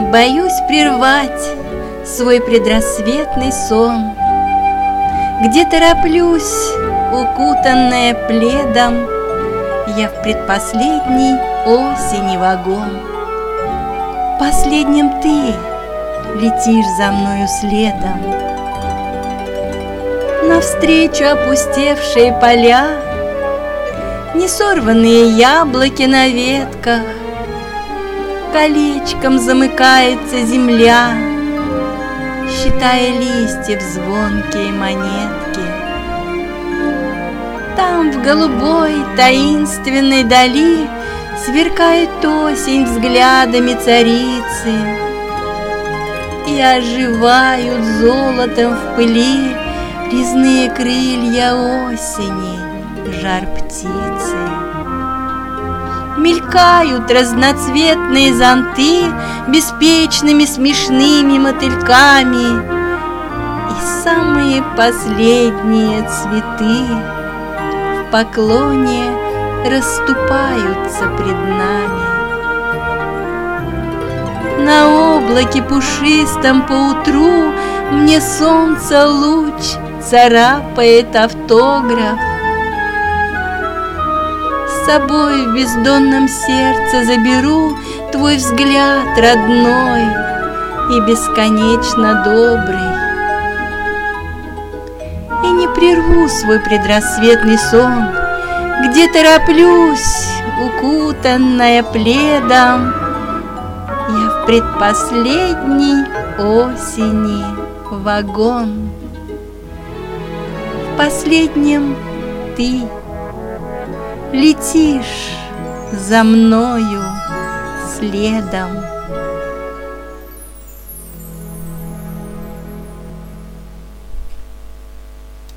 Боюсь прервать свой предрассветный сон, где тороплюсь, укутанная пледом, я в предпоследний осени вагон. Последним ты летишь за мною следом. Навстречу опустевшие поля, несорванные яблоки на ветках, колечком замыкается земля, считая листьев звонкие монетки. Там в голубой таинственной дали сверкает осень взглядами царицы, и оживают золотом в пыли резные крылья осени, жар птицы. Мелькают разноцветные зонты беспечными смешными мотыльками, и самые последние цветы в поклоне расступаются пред нами. На облаке пушистом поутру мне солнце луч царапает автограф. С собой в бездонном сердце заберу твой взгляд родной и бесконечно добрый. И не прерву свой предрассветный сон, где тороплюсь, укутанная пледом, я в предпоследней осени вагон. В последнем ты летишь за мною следом.